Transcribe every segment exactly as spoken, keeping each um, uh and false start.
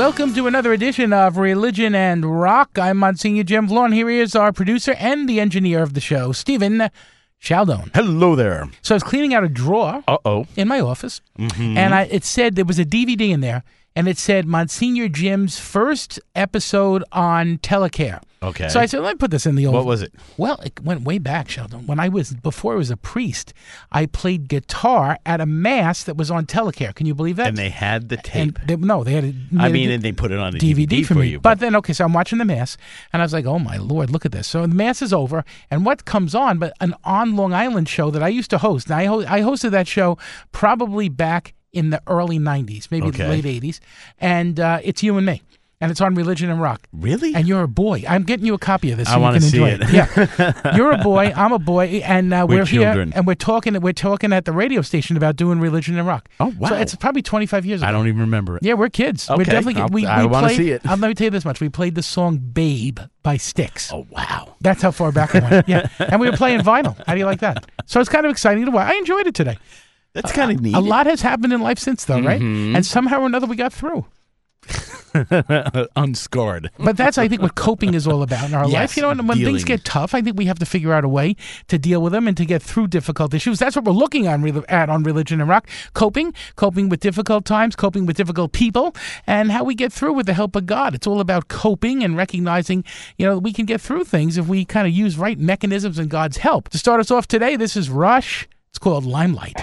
Welcome to another edition of Religion and Rock. I'm Monsignor Jim Vlon. Here he is, our producer and the engineer of the show, Stephen Chaldone. Hello there. So I was cleaning out a drawer Uh-oh. in my office, Mm-hmm. and I, it said there was a D V D in there, and it said Monsignor Jim's first episode on Telecare. Okay. So I said, let me put this in the old... What was it? Well, it went way back, Sheldon. When I was, before I was a priest, I played guitar at a mass that was on Telecare. Can you believe that? And they had the And tape. they, no, they had a, I they mean, had and they put it on a D V D, for, me. you. But then, okay, so I'm watching the mass, and I was like, oh, my Lord, look at this. So the mass is over, and what comes on but an On Long Island show that I used to host. Now, I, ho- I hosted that show probably back in the early nineties, maybe Okay. the late eighties, and uh, it's You and Me. And it's on Religion and Rock. Really? And you're a boy. I'm getting you a copy of this so I you wanna can see enjoy it. Yeah. You're a boy. I'm a boy. And uh, We're we're, here. children. And we're talking We're talking at the radio station about doing Religion and Rock. Oh, wow. So it's probably twenty-five years ago. I don't even remember it. Yeah, we're kids. We're Okay. definitely I'll- we, we I wanna played, see it. I'll, let me tell you this much. We played the song Babe by Styx. Oh, wow. That's how far back it went. Yeah. And we were playing vinyl. How do you like that? So it's kind of exciting to watch. I enjoyed it today. That's kind of neat. A lot has happened in life since, though, right? Mhm. And somehow or another we got through. Unscarred. But that's, I think, what coping is all about in our Yes, life. You know, and when dealing. things get tough, I think we have to figure out a way to deal with them and to get through difficult issues. That's what we're looking on re- at on Religion and Rock. Coping, coping with difficult times, coping with difficult people, and how we get through with the help of God. It's all about coping and recognizing, you know, we can get through things if we kind of use right mechanisms and God's help. To start us off today, this is Rush. It's called Limelight.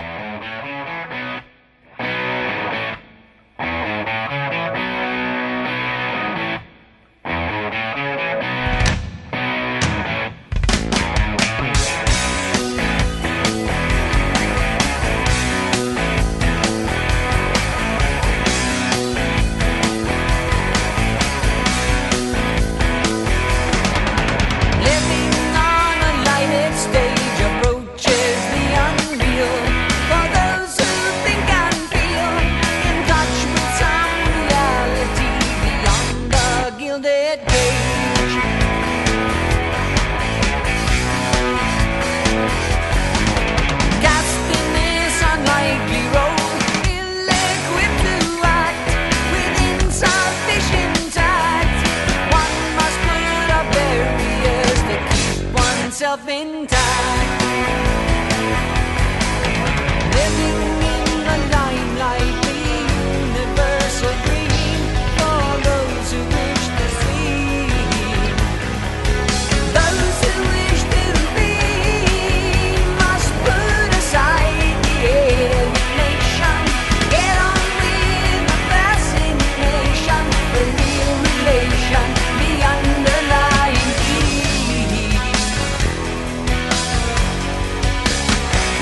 Living on a lighted stage approaches the unreal. For those who think and feel in touch with some reality beyond the gilded cage. Cast in this unlikely role, ill-equipped to act with insufficient tact. One must put up barriers to keep oneself intact. Living in the limelight, the universal dream for those who wish to see. Those who wish to be must put aside the alienation. Get on with the fascination, the real relation, the underlying key.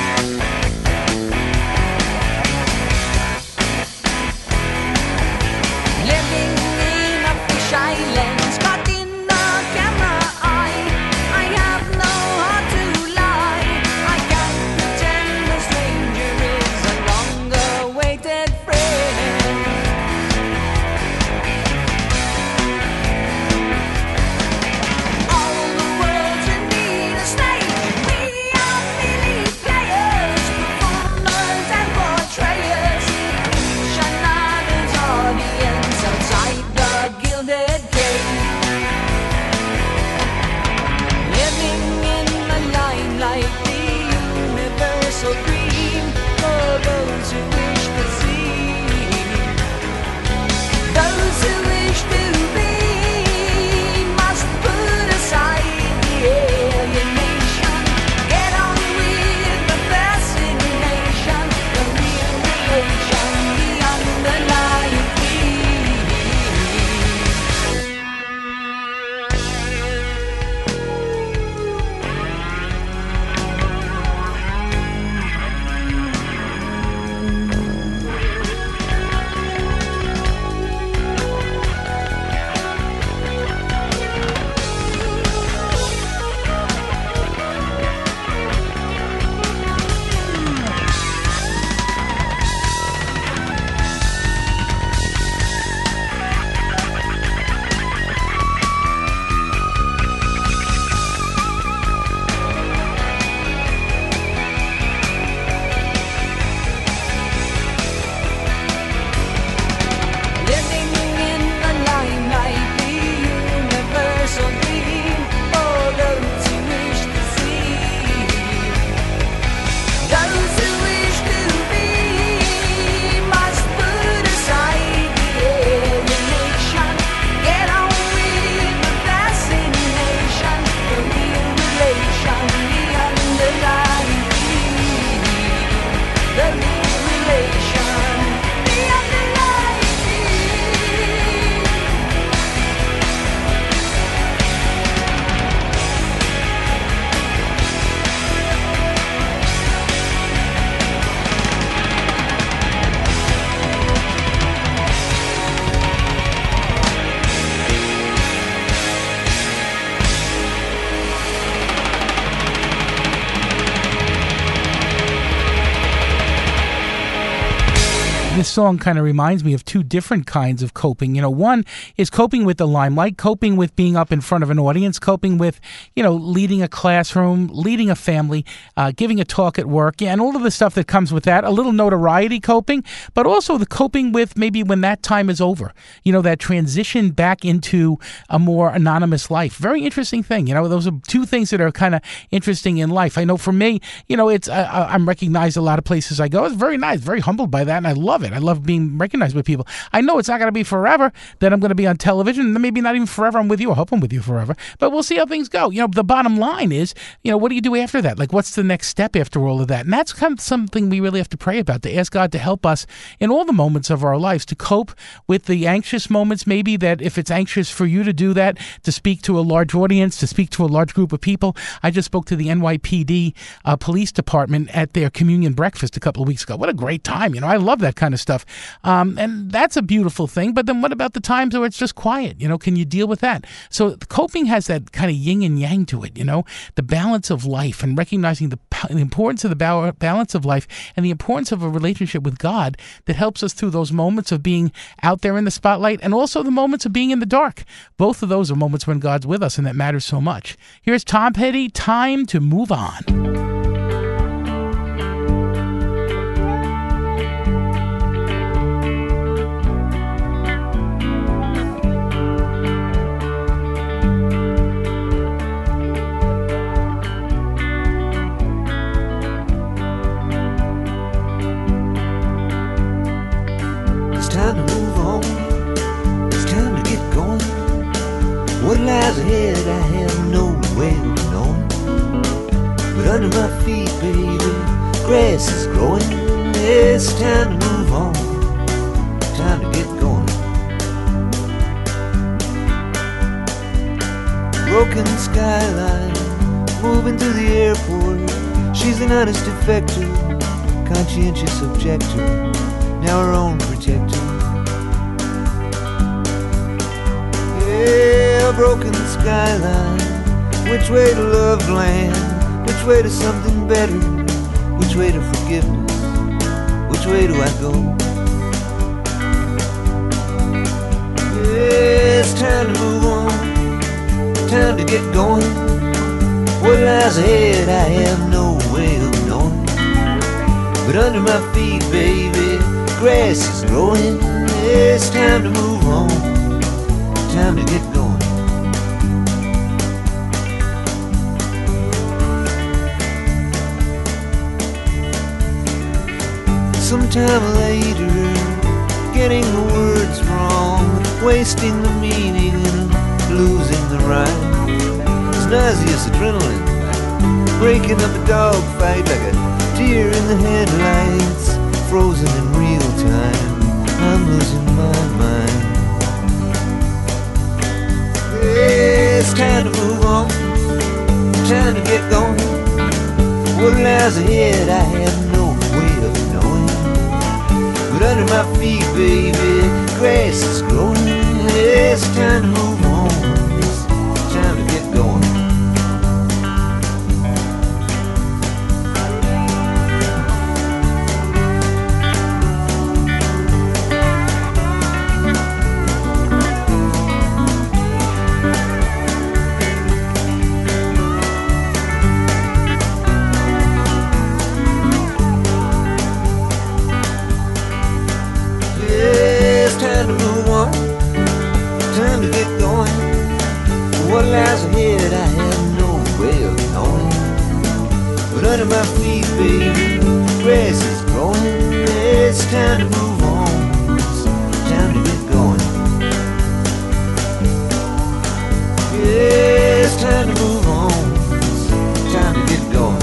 this song kind of reminds me of two different kinds of coping. You know, one is coping with the limelight, coping with being up in front of an audience, coping with, you know, leading a classroom, leading a family, uh, giving a talk at work, yeah, and all of the stuff that comes with that. A little notoriety coping, but also the coping with maybe when that time is over. You know, that transition back into a more anonymous life. Very interesting thing. You know, those are two things that are kind of interesting in life. I know for me, you know, it's uh, I'm recognized a lot of places I go. It's very nice, very humbled by that, and I love it. I love being recognized by people. I know it's not going to be forever that I'm going to be on television, and maybe not even forever I'm with you. I hope I'm with you forever, but we'll see how things go. You know, the bottom line is, you know, what do you do after that? Like, what's the next step after all of that? And that's kind of something we really have to pray about, to ask God to help us in all the moments of our lives to cope with the anxious moments. Maybe that if it's anxious for you to do that, to speak to a large audience, to speak to a large group of people. I just spoke to the N Y P D uh, police department at their communion breakfast a couple of weeks ago. What a great time. You know, I love that kind of stuff. Um, and that's a beautiful thing. But then what about the times where it's just quiet? You know, can you deal with that? So coping has that kind of yin and yang to it, you know, the balance of life and recognizing the, the importance of the ba- balance of life and the importance of a relationship with God that helps us through those moments of being out there in the spotlight and also the moments of being in the dark. Both of those are moments when God's with us, and that matters so much. Here's Tom Petty, Time to Move On. What lies ahead I have no way of knowing. But under my feet, baby, grass is growing. It's time to move on, time to get going. Broken skyline, moving to the airport. She's an honest defector, conscientious objector, now her own protector. Yeah, broken skyline. Which way to love land? Which way to something better? Which way to forgiveness? Which way do I go? Yeah, it's time to move on, time to get going. What lies ahead I have no way of knowing. But under my feet, baby, grass is growing. Yeah, it's time to move on, time to get going. Sometime later, getting the words wrong, wasting the meaning and losing the rhyme. It's nauseous adrenaline, breaking up a dogfight like a deer in the headlights, frozen in real time. I'm losing my mind. It's time to move on, time to get going. What lies ahead I have no way of knowing. But under my feet, baby, grass is growing. It's time to move on, it's time to get going. What lies ahead I have no way of knowing. But under my feet, baby, grass is growing. It's time to move on, it's time to get going. Yeah, it's time to move on, it's time to get going.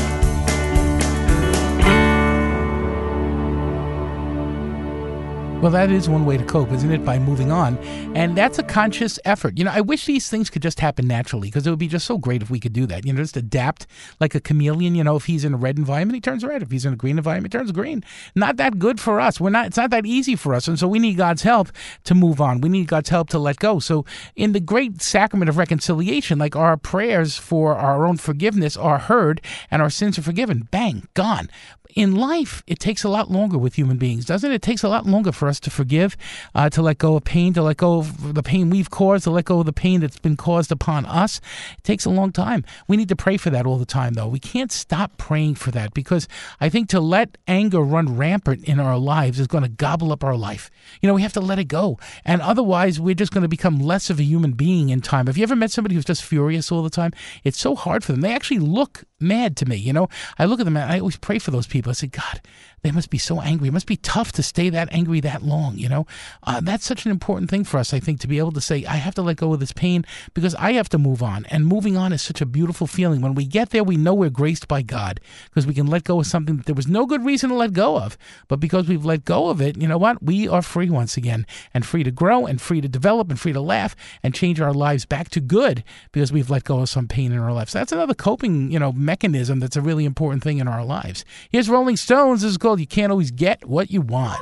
Well, that is one way to cope, isn't it? By moving on. And that's a conscious effort. You know, I wish these things could just happen naturally, because it would be just so great if we could do that. You know, just adapt like a chameleon. You know, if he's in a red environment, he turns red. If he's in a green environment, he turns green. Not that good for us. We're not, it's not that easy for us. And so we need God's help to move on. We need God's help to let go. So in the great sacrament of reconciliation, like our prayers for our own forgiveness are heard and our sins are forgiven. Bang, gone. In life, it takes a lot longer with human beings, doesn't it? It takes a lot longer for us to forgive, uh, to let go of pain, to let go of the pain we've caused, to let go of the pain that's been caused upon us. It takes a long time. We need to pray for that all the time, though. We can't stop praying for that, because I think to let anger run rampant in our lives is going to gobble up our life. You know, we have to let it go. And otherwise, we're just going to become less of a human being in time. Have you ever met somebody who's just furious all the time? It's so hard for them. They actually look mad to me, you know. I look at them and I always pray for those people. I say, God, they must be so angry. It must be tough to stay that angry that long, you know. Uh, that's such an important thing for us, I think, to be able to say, I have to let go of this pain because I have to move on. And moving on is such a beautiful feeling. When we get there, we know we're graced by God, because we can let go of something that there was no good reason to let go of. But because we've let go of it, you know what? We are free once again, and free to grow and free to develop and free to laugh and change our lives back to good, because we've let go of some pain in our lives. So that's another coping, you know, mechanism that's a really important thing in our lives. Here's Rolling Stones. This is called You Can't Always Get What You Want.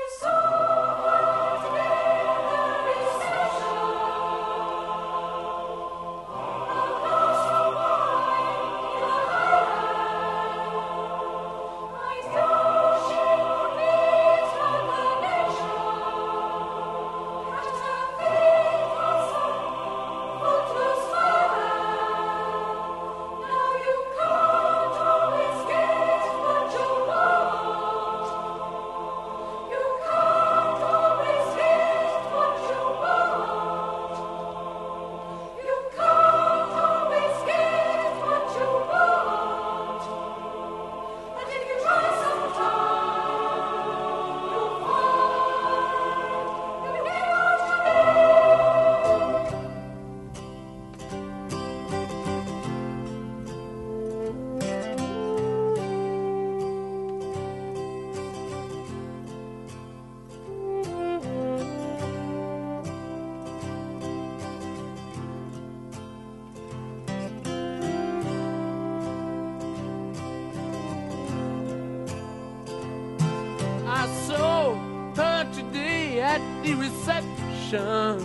I saw her today at the reception,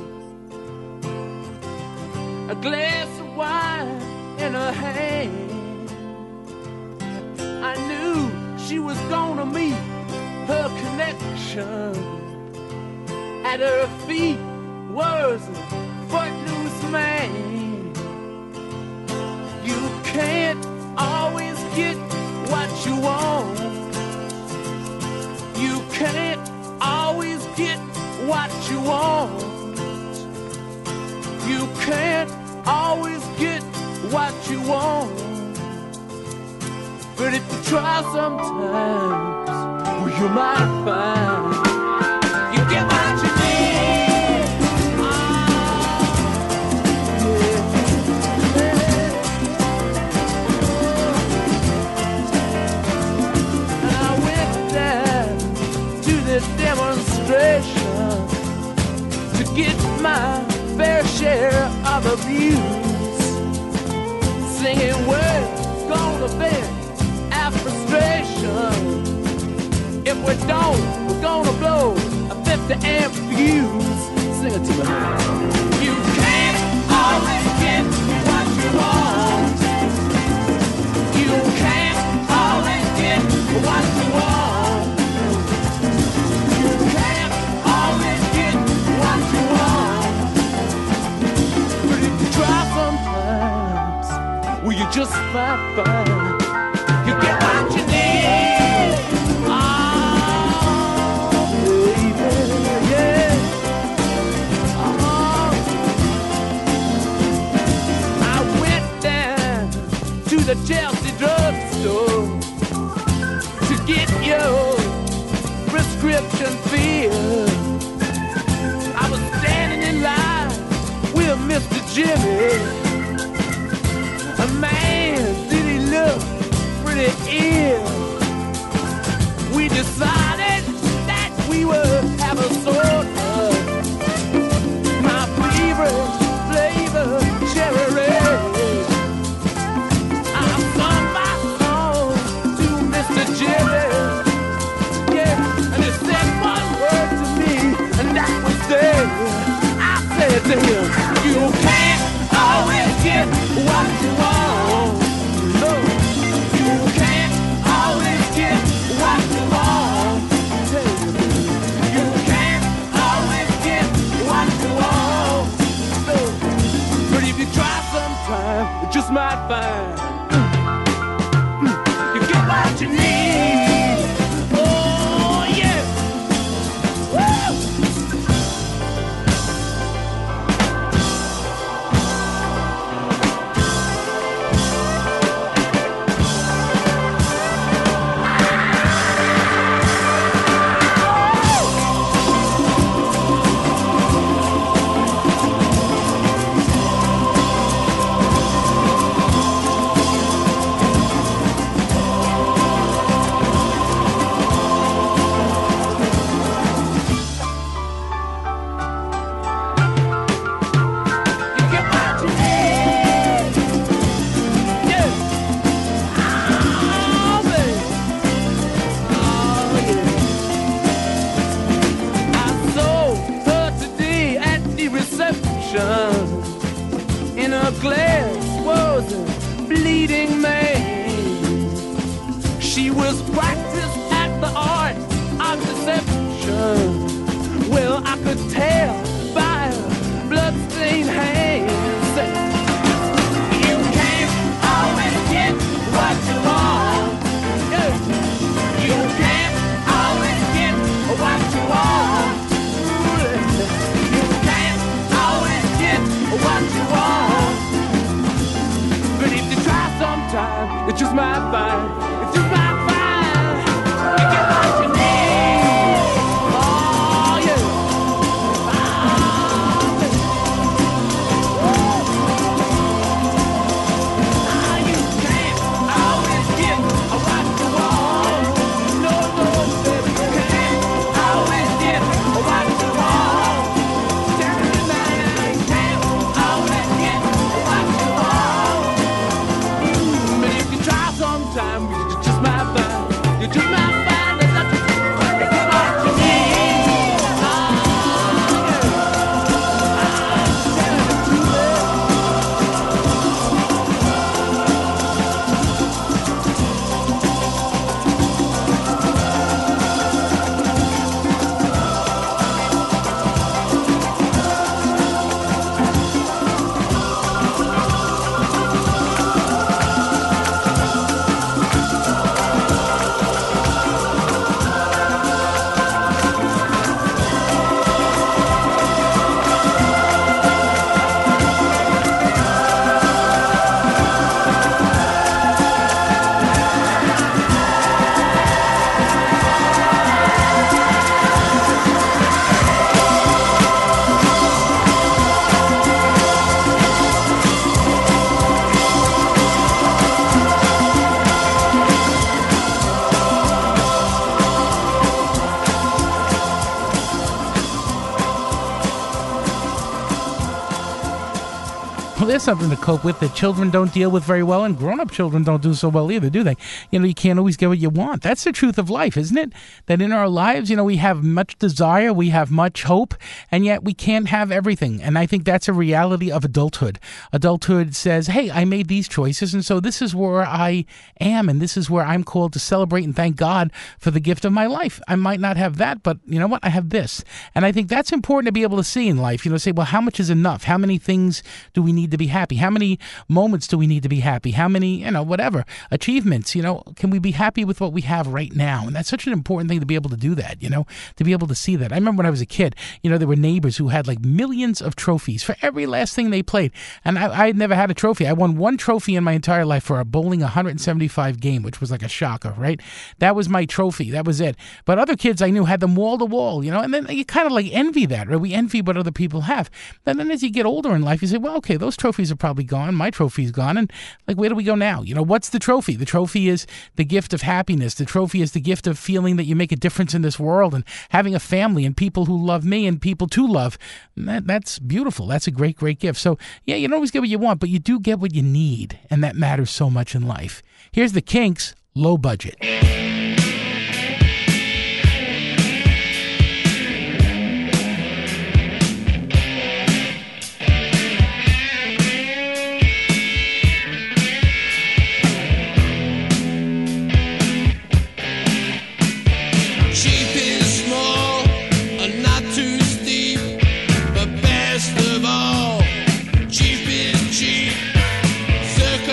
a glass of wine in her hand. I knew she was gonna meet her connection. At her feet was a footloose man. You can't always get what you want. You can't always get what you want. You can't always get what you want. But if you try sometimes, well, you might find you get what you need. Oh, yeah, yeah. And I went down to the demonstration to get my fair share of abuse, singing we're gonna vent our frustration. If we don't, we're gonna blow a fifty amp fuse. Sing it to me. You can't always get what you want. You can't always get what you want. You can't always get what you want. But if you try sometimes, well, you just might find you get what you need. Oh, baby, yeah. Oh, I went down to the Chelsea drugstore to get your prescription filled. I was standing in line with Mister Jimmy. A man, did he look pretty ill. We decided that we would have a just might find you get what you need. Oh yeah. Woo! In a glass was a bleeding man. She was practiced at the art of deception. Well, I could tell by her bloodstained hands. You can't always get what you want. You can't always get what you want. You can't always get what you want. But if you try sometime, it just might find, it just might find, you get what you need. Oh yeah. Oh, ah, you can't always get what you want. No, no, baby, you can't always get what you want. Tell me now, you can't always get what you want. But if you try sometime, you just might find, you just might find that that's what you need. Oh, yeah. Tell the truth. Well, there's something to cope with that children don't deal with very well, and grown-up children don't do so well either, do they? You know, you can't always get what you want. That's the truth of life, isn't it? That in our lives, you know, we have much desire, we have much hope, and yet we can't have everything. And I think that's a reality of adulthood. Adulthood says, hey, I made these choices, and so this is where I am, and this is where I'm called to celebrate and thank God for the gift of my life. I might not have that, but you know what? I have this. And I think that's important to be able to see in life. You know, say, well, how much is enough? How many things do we need to be happy? How many moments do we need to be happy? How many, you know, whatever, achievements, you know, can we be happy with what we have right now? And that's such an important thing to be able to do that, you know, to be able to see that. I remember when I was a kid, you know, there were neighbors who had like millions of trophies for every last thing they played. And I, I had never had a trophy. I won one trophy in my entire life for a bowling one hundred seventy-five game, which was like a shocker, right? That was my trophy. That was it. But other kids I knew had them wall to wall, you know, and then you kind of like envy that, right? We envy what other people have. And then as you get older in life, you say, well, okay, those trophies are probably gone. My trophy's gone. And like, where do we go now? You know, what's the trophy? The trophy is the gift of happiness. The trophy is the gift of feeling that you make a difference in this world and having a family and people who love me and people to love. That, that's beautiful. That's a great, great gift. So yeah, you don't always get what you want, but you do get what you need. And that matters so much in life. Here's the Kinks, Low Budget. Cheap is small, and not too steep, but best of all, cheap is cheap. Circus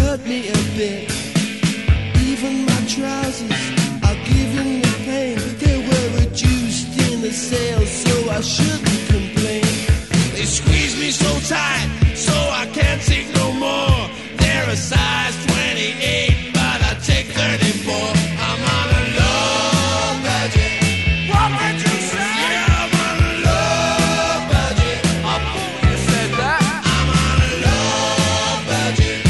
hurt me a bit. Even my trousers are giving me pain. They were reduced in the sales, so I shouldn't complain. They squeeze me so tight, so I can't take no more. They're a size twenty-eight, but I take thirty-four. I'm on a low budget. What did you say? Yeah, I'm on a low budget. I thought you said that. I'm on a low budget.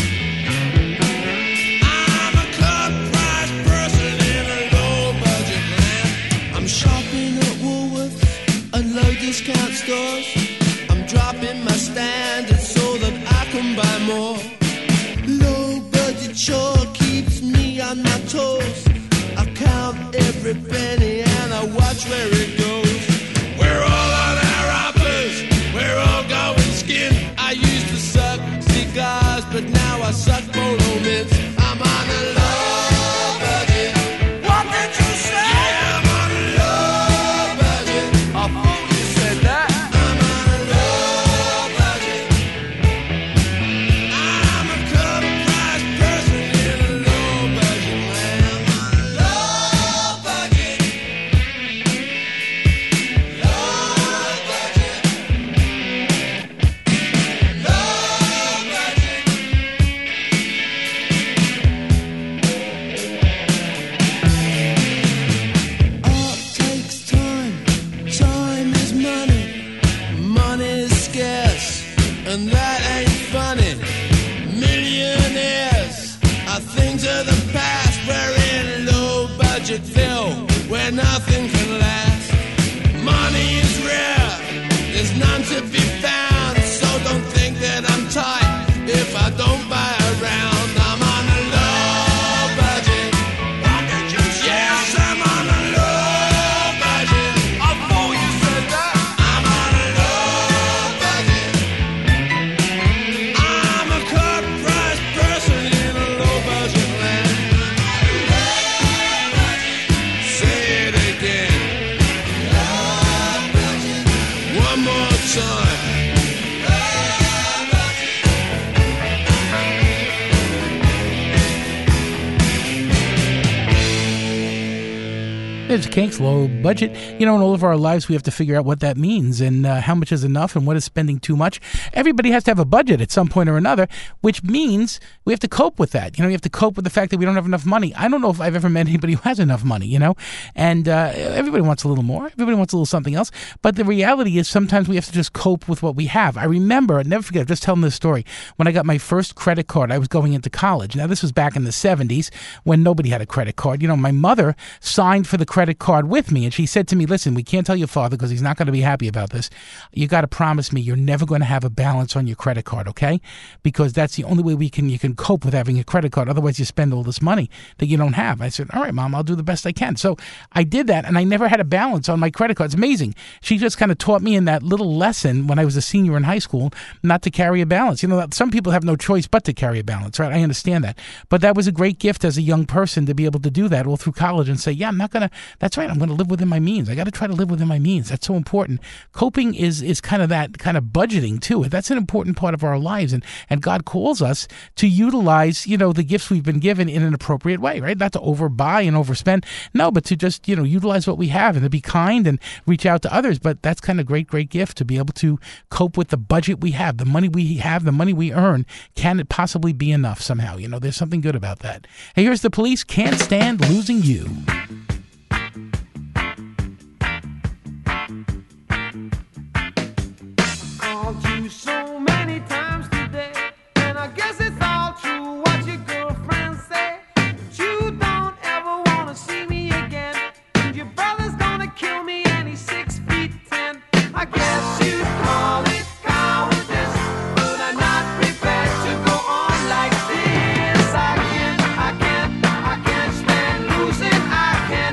I'm a cut price person in a low budget land. I'm shopping at Woolworths and low discount stores. I'm dropping my standards so that I can buy more. Low budget sure keeps me on my toes. I count every penny and I watch where it goes. We're all on our uppers, we're all going skin. I used to suck cigars, but now I suck polo mints. I'm on a low budget. What did you say? Yeah, I'm on a low budget. I thought you said that. I'm on a low budget. I'm a cut price person in a low budget land. Low budget. Low budget. Low budget. Art takes time, time is money, money is scarce, and that ain't funny. Millionaires are things of the past. We're in low budget film where nothing can last. Money is rare, there's none to be found, so don't think that I'm tight if I don't buy around. I'm on a low budget. What did you say? Yes, I'm on a low budget. I thought you said that. I'm on a low budget. I'm a cut price person in a low budget land. Say it again. One more time. It's Kinks, low budget. You know, in all of our lives, we have to figure out what that means and uh, how much is enough and what is spending too much. Everybody has to have a budget at some point or another, which means we have to cope with that. You know, we have to cope with the fact that we don't have enough money. I don't know if I've ever met anybody who has enough money, you know, and uh, everybody wants a little more. Everybody wants a little something else. But the reality is sometimes we have to just cope with what we have. I remember, I'll never forget, I'm just telling this story, when I got my first credit card, I was going into college. Now, this was back in the seventies when nobody had a credit card. You know, my mother signed for the credit card with me, and she said to me, listen, we can't tell your father because he's not going to be happy about this. You got to promise me you're never going to have a balance on your credit card, okay? Because that's the only way we can you can cope with having a credit card. Otherwise, you spend all this money that you don't have. I said, all right, Mom, I'll do the best I can. So I did that, and I never had a balance on my credit card. It's amazing. She just kind of taught me in that little lesson when I was a senior in high school not to carry a balance. You know, some people have no choice but to carry a balance, right? I understand that. But that was a great gift as a young person to be able to do that all through college and say, yeah, I'm not going to, that's right, I'm going to live within my means. I got to try to live within my means. That's so important. Coping is is kind of that kind of budgeting too. That's an important part of our lives, and and God calls us to utilize, you know, the gifts we've been given in an appropriate way, right? Not to overbuy and overspend, no, but to just, you know, utilize what we have and to be kind and reach out to others. But that's kind of great, great gift to be able to cope with the budget we have, the money we have, the money we earn. Can it possibly be enough somehow? You know, there's something good about that. Hey, here's The Police. Can't Stand Losing You. Called you so many times today, and I guess it's all true what your girlfriends say. But you don't ever wanna see me again, and your brother's gonna kill me, and he's six feet ten. I guess you'd call it cowardice, but I'm not prepared to go on like this. I can't, I can't, I can't stand losing. I can't.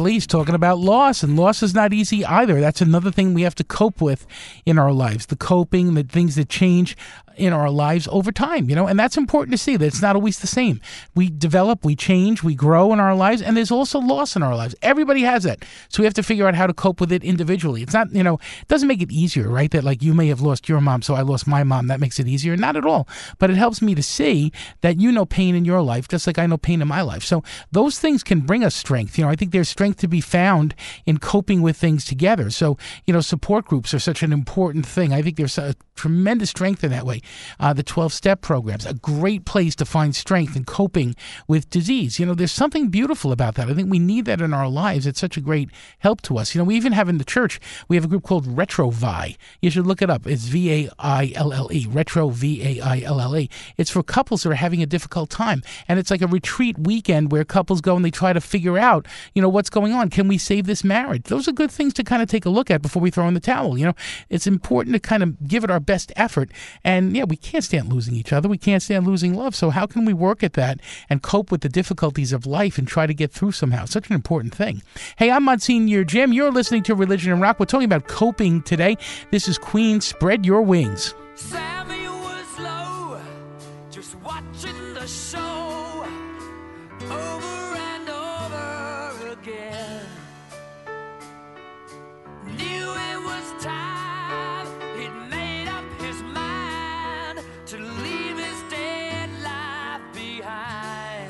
Annalise talking about loss, and loss is not easy either. That's another thing we have to cope with in our lives, the coping, the things that change in our lives over time, you know, and that's important to see that it's not always the same. We develop, we change, we grow in our lives, and there's also loss in our lives. Everybody has that. So we have to figure out how to cope with it individually. It's not, you know, it doesn't make it easier, right? That like you may have lost your mom, so I lost my mom. That makes it easier. Not at all. But it helps me to see that you know pain in your life, just like I know pain in my life. So those things can bring us strength. You know, I think there's strength to be found in coping with things together. So, you know, support groups are such an important thing. I think there's a tremendous strength in that way. Uh, the twelve-step programs, a great place to find strength in coping with disease. You know, there's something beautiful about that. I think we need that in our lives. It's such a great help to us. You know, we even have in the church, we have a group called RetroVi. You should look it up. It's V A I L L E, Retro V A I L L E. It's for couples that are having a difficult time. And it's like a retreat weekend where couples go and they try to figure out, you know, what's going on. Can we save this marriage? Those are good things to kind of take a look at before we throw in the towel. You know, it's important to kind of give it our best effort. And yeah, we can't stand losing each other. We can't stand losing love. So how can we work at that and cope with the difficulties of life and try to get through somehow? Such an important thing. Hey, I'm Monsignor Jim. You're listening to Religion and Rock. We're talking about coping today. This is Queen, Spread Your Wings. Sammy was low, just watching the show over and over again. Knew it was time, he'd made up his mind to leave his dead life behind.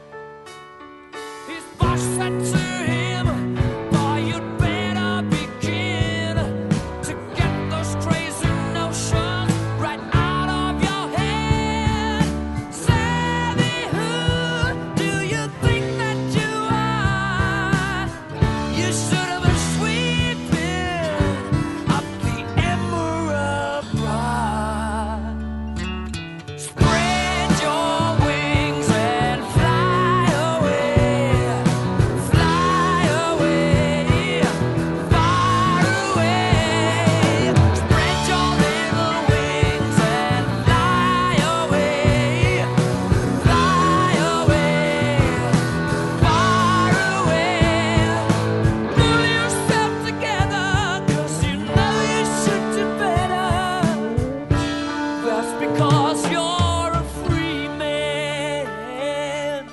His boss said to him, boy, you'd better begin to get those crazy notions right out of your head. Sammy, who do you think that you are? You should have been sweeping up the emerald broad. Spread your wings and fly away, fly away, far away. Spread your little wings and fly away, fly away, far away. Pull yourself together, 'cause you know you should do better. That's because you're a free man.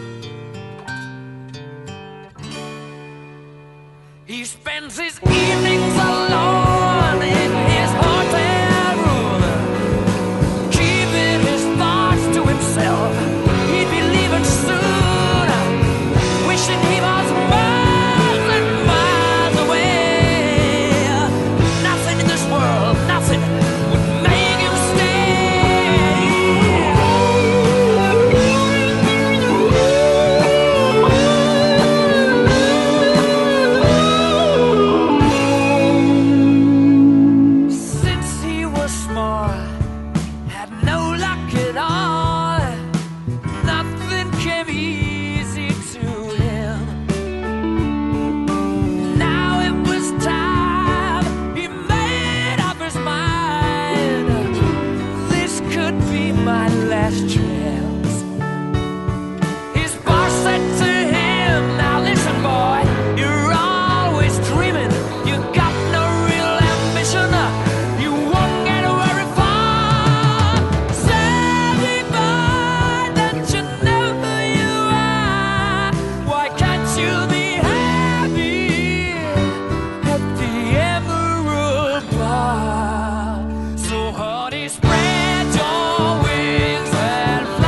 He spends his evenings alone in his hotel room, keeping his thoughts to himself. He'd be leaving soon, wishing he was miles and miles away. Nothing in this world, nothing would make him stay. Since he was small, had no luck at all. Nothing came easy to him. Now it was time, he made up his mind. This could be my last chance. His boss said to him, now listen boy, you're always dreaming. You got no real ambition. You won't get very far. Sammy boy, don't you know who you are? Why can't you be happy at the Emerald Bar? So honey, spread your wings and fly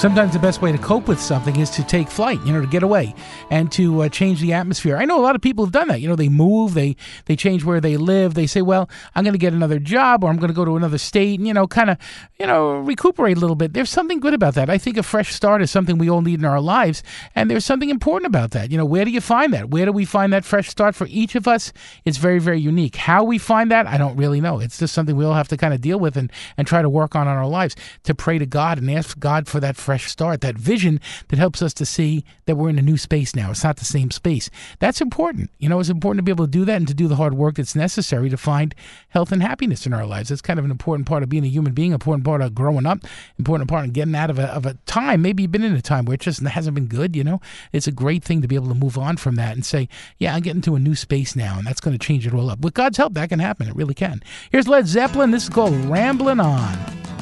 Sometimes the best way to cope with something is to take flight, you know, to get away and to uh, change the atmosphere. I know a lot of people have done that. You know, they move, they they change where they live. They say, well, I'm going to get another job or I'm going to go to another state and, you know, kind of, you know, recuperate a little bit. There's something good about that. I think a fresh start is something we all need in our lives. And there's something important about that. You know, where do you find that? Where do we find that fresh start for each of us? It's very, very unique. How we find that, I don't really know. It's just something we all have to kind of deal with and, and try to work on in our lives, to pray to God and ask God for that fresh start, that vision that helps us to see that we're in a new space now. It's not the same space. That's important. You know, it's important to be able to do that and to do the hard work that's necessary to find health and happiness in our lives. That's kind of an important part of being a human being, important part of growing up, important part of getting out of a, of a time. Maybe you've been in a time where it just hasn't been good, you know. It's a great thing to be able to move on from that and say, yeah, I'm getting to a new space now, and that's going to change it all up. With God's help, that can happen. It really can. Here's Led Zeppelin. This is called Ramblin' On.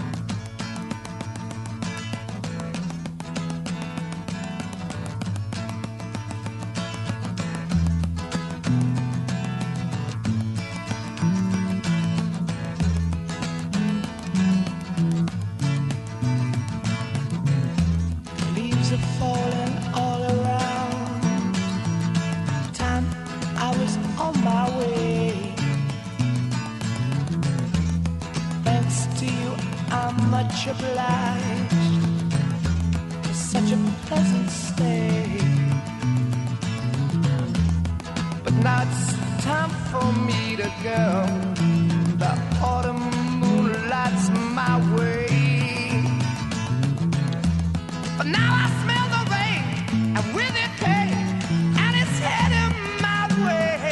Leaves are falling all around. Time I was on my way. Thanks to you, I'm much obliged for such a pleasant stay. But now it's time for me to go. The autumn moonlight's my way. But now I smell the rain, and with it pain, and it's heading my way.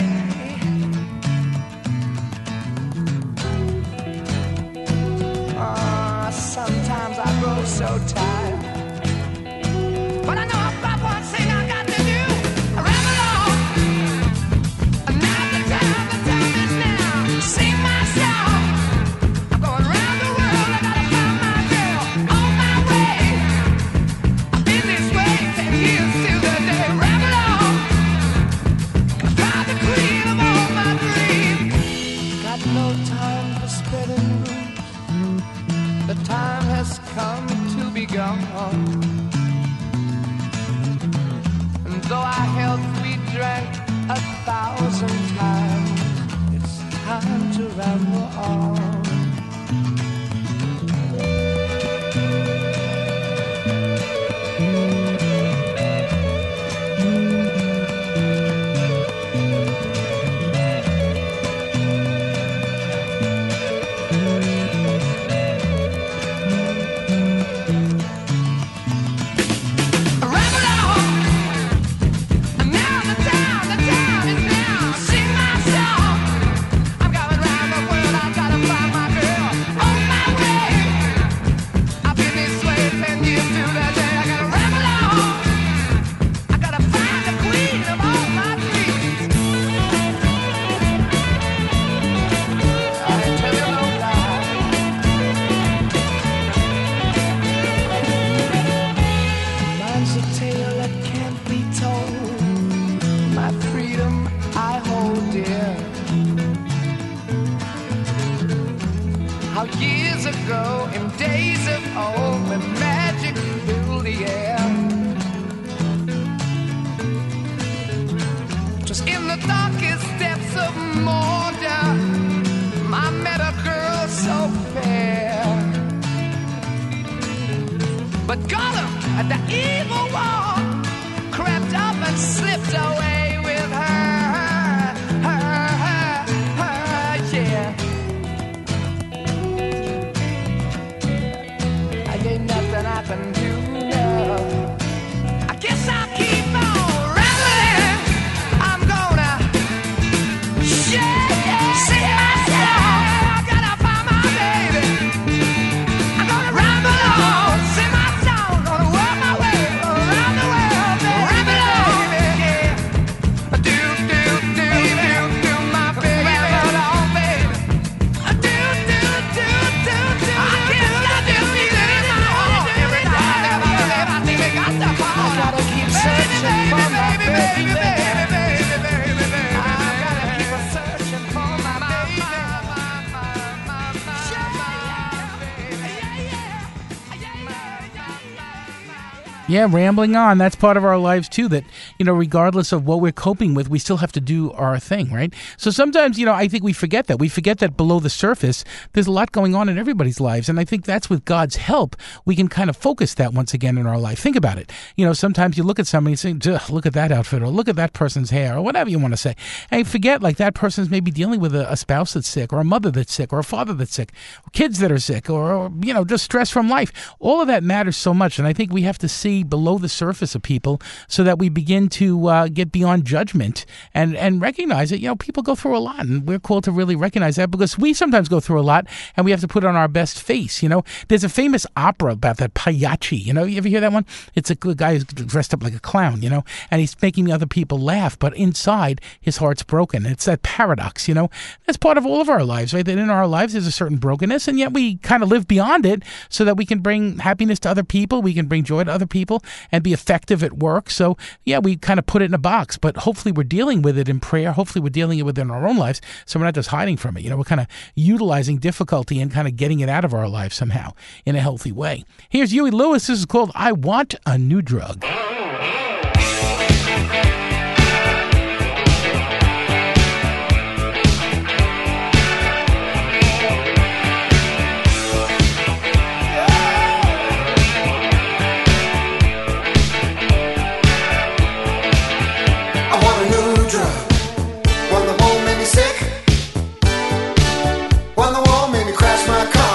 Ah, sometimes I grow so tired, but I know I've got one thing I got to do. I ramble on, and now the time, the time is now. Sing my song. I'm going round the world. I gotta find my girl on my way. Been this way ten years till the day. Ramble on, find the queen of all my dreams. Got no time for spreading rumors. The time has come to be gone. And though our health we drank a thousand times, it's time to ramble on. How years ago, in days of old, when magic filled the air, just in the darkest depths of Mordor, I met a girl so fair. But Gollum, the evil one, crept up and slipped away with her, her, her, her, yeah. Ain't nothing I can do now. I guess I'll keep on rambling. I'm gonna share, sing my song. I gotta find my baby. I'm gonna ramble on, sing my song. Gonna work my way around the world, baby. Ramble on, yeah. Yeah, rambling on. That's part of our lives, too, that, you know, regardless of what we're coping with, we still have to do our thing, right? So sometimes, you know, I think we forget that. We forget that below the surface, there's a lot going on in everybody's lives. And I think that's with God's help, we can kind of focus that once again in our life. Think about it. You know, sometimes you look at somebody and say, look at that outfit, or look at that person's hair, or whatever you want to say. And you forget, like, that person's maybe dealing with a, a spouse that's sick, or a mother that's sick, or a father that's sick, or kids that are sick, or, or, you know, just stress from life. All of that matters so much. And I think we have to see below the surface of people so that we begin to uh, get beyond judgment and, and recognize that, you know, people go through a lot, and we're called to really recognize that, because we sometimes go through a lot and we have to put on our best face. You know, there's a famous opera about that, Pagliacci. You know, you ever hear that one? It's a good guy who's dressed up like a clown, you know, and he's making other people laugh, but inside his heart's broken. It's that paradox, you know. That's part of all of our lives, right? That in our lives there's a certain brokenness, and yet we kind of live beyond it so that we can bring happiness to other people, we can bring joy to other people, and be effective at work. So, yeah, we kind of put it in a box, but hopefully we're dealing with it in prayer. Hopefully we're dealing it within our own lives, so we're not just hiding from it. You know, we're kind of utilizing difficulty and kind of getting it out of our lives somehow in a healthy way. Here's Huey Lewis. This is called I Want a New Drug.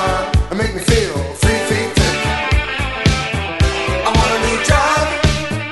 Make me feel three feet thick. I want a new job.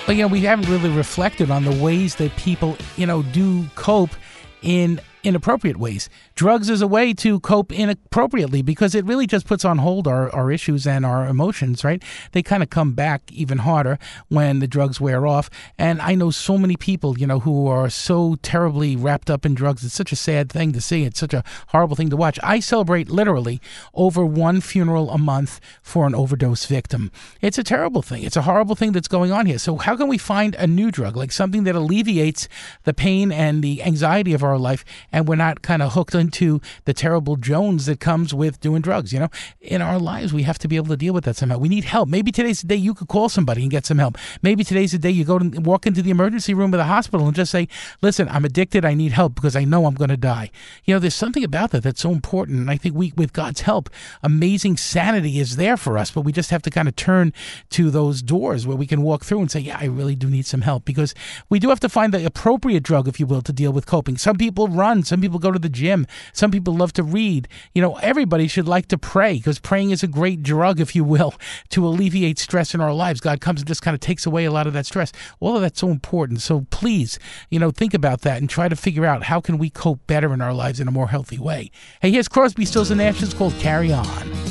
But, you know, we haven't really reflected on the ways that people, you know, do cope in inappropriate ways. Drugs is a way to cope inappropriately because it really just puts on hold our, our issues and our emotions, right? They kind of come back even harder when the drugs wear off. And I know so many people, you know, who are so terribly wrapped up in drugs. It's such a sad thing to see. It's such a horrible thing to watch. I celebrate literally over one funeral a month for an overdose victim. It's a terrible thing. It's a horrible thing that's going on here. So how can we find a new drug, like something that alleviates the pain and the anxiety of our life, and we're not kind of hooked into the terrible Jones that comes with doing drugs? You know, in our lives, we have to be able to deal with that somehow. We need help. Maybe today's the day you could call somebody and get some help. Maybe today's the day you go to walk into the emergency room of the hospital and just say, listen, I'm addicted. I need help because I know I'm going to die. You know, there's something about that that's so important. And I think we, with God's help, amazing sanity is there for us, but we just have to kind of turn to those doors where we can walk through and say, yeah, I really do need some help, because we do have to find the appropriate drug, if you will, to deal with coping. Some people run. Some people go to the gym. Some people love to read. You know, everybody should like to pray, because praying is a great drug, if you will, to alleviate stress in our lives. God comes and just kind of takes away a lot of that stress. All of that's so important. So please, you know, think about that and try to figure out how can we cope better in our lives in a more healthy way. Hey, here's Crosby, Stills and Nash. It's called Carry On.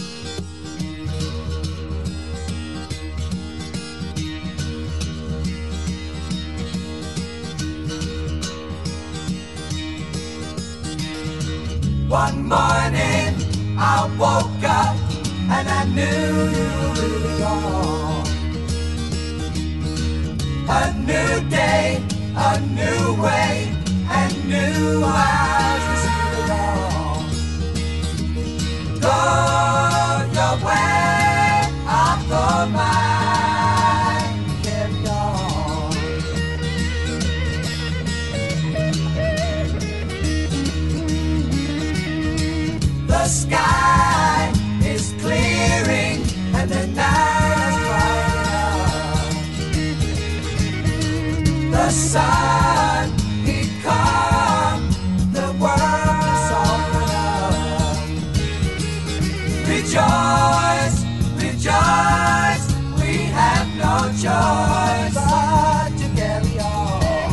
One morning I woke up and I knew it was all. A new day, a new way, and new eyes to see it all. Go your way, I'll go mine, carry on. The sky is clearing and the night is bright. The sun, he come, the world is open up. Rejoice, rejoice, we have no choice but to carry on.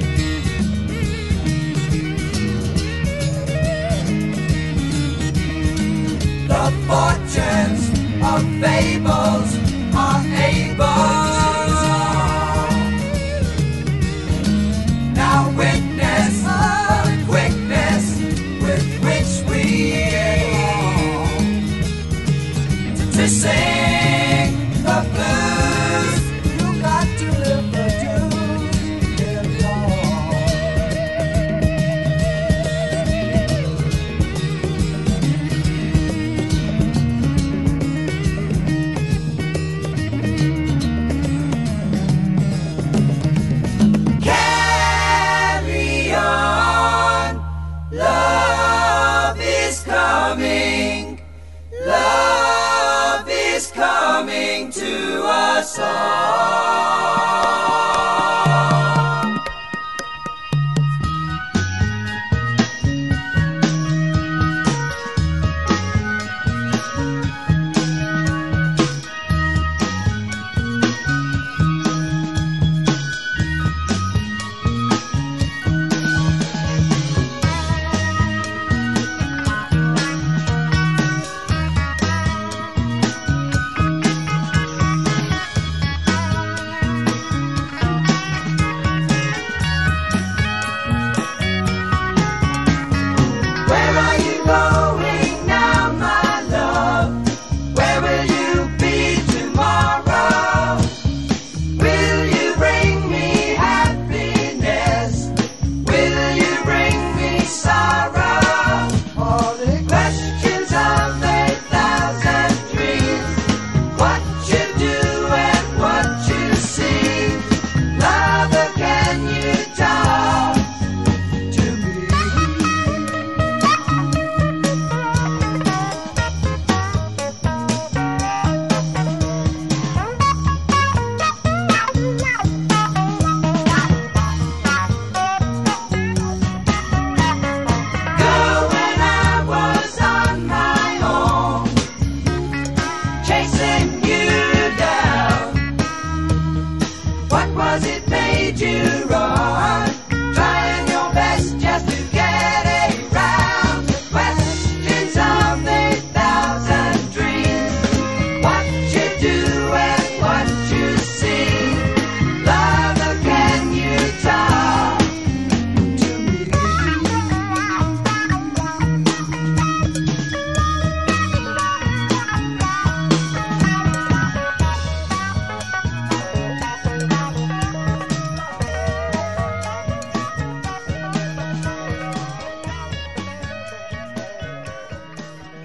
The fortunes of fables are able to solve. Now witness the quickness with which we evolve to sing the blues. You got to live the dues. Carry Carry on, love is coming, love is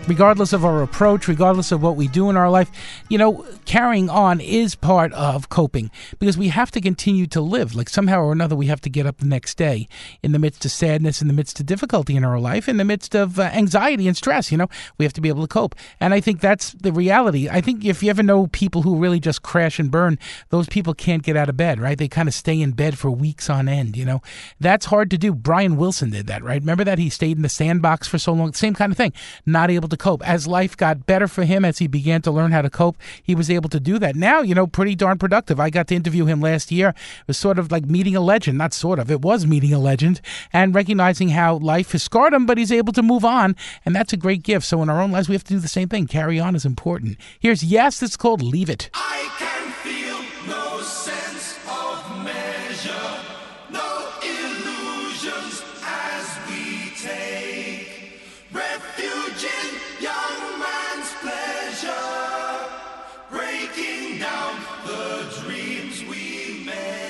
regardless of our approach, regardless of what we do in our life, you know, carrying on is part of coping, because we have to continue to live. Like somehow or another, we have to get up the next day in the midst of sadness, in the midst of difficulty in our life, in the midst of uh, anxiety and stress. You know, we have to be able to cope. And I think that's the reality. I think if you ever know people who really just crash and burn, those people can't get out of bed, right? They kind of stay in bed for weeks on end, you know. That's hard to do. Brian Wilson did that, right? Remember that? He stayed in the sandbox for so long. Same kind of thing. Not able to cope. As life got better for him, as he began to learn how to cope, he was able to do that. Now, you know, pretty darn productive. I got to interview him last year. It was sort of like meeting a legend. Not sort of. It was meeting a legend and recognizing how life has scarred him, but he's able to move on. And that's a great gift. So in our own lives, we have to do the same thing. Carry on is important. Here's Yes, it's called Leave It. I can feel no sense of measure, no illusions as we take refuge in young man's pleasure, breaking down the dreams we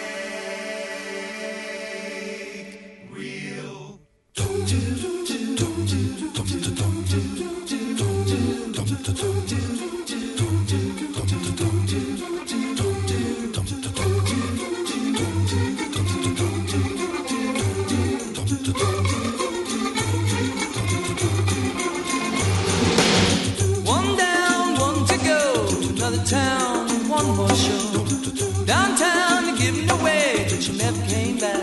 make real. One down, one to go. Another town, one more show. Downtown, you're giving away, but you never came back.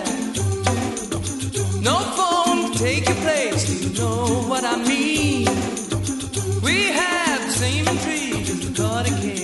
No phone to take your place, you know what I mean. We have the same intrigue as we caught a case.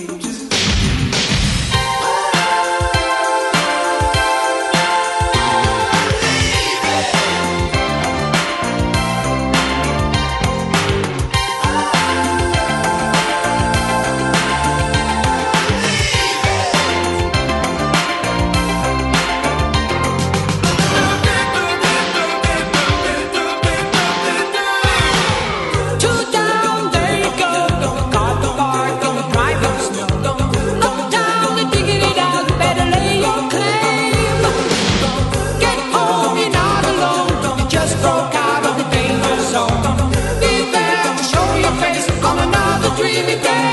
Two down, there you go. Car to car, gonna drive up snow. Up down and digging it out, better lay your claim. Get home, you're not alone. You just broke out of the danger zone. Be there to show your face on another dreamy day.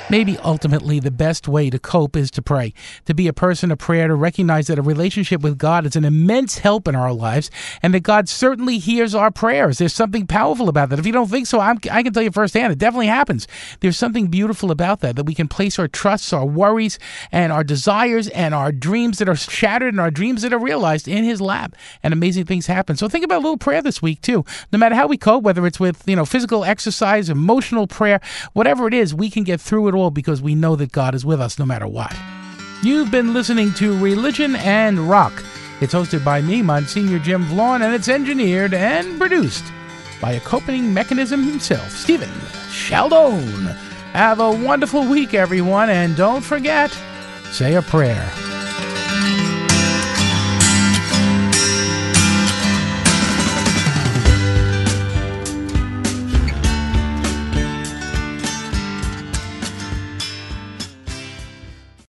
Maybe ultimately the best way to cope is to pray, to be a person of prayer, to recognize that a relationship with God is an immense help in our lives, and that God certainly hears our prayers. There's something powerful about that. If you don't think so, I'm, I can tell you firsthand, it definitely happens. There's something beautiful about that, that we can place our trusts, our worries, and our desires, and our dreams that are shattered, and our dreams that are realized in His lap, and amazing things happen. So think about a little prayer this week, too. No matter how we cope, whether it's with, you know, physical exercise, emotional prayer, whatever it is, we can get through it all because we know that God is with us no matter what. You've been listening to Religion and Rock. It's hosted by me, Monsignor Jim Vaughn, and it's engineered and produced by a coping mechanism himself, Stephen Sheldon. Have a wonderful week, everyone, and don't forget, say a prayer.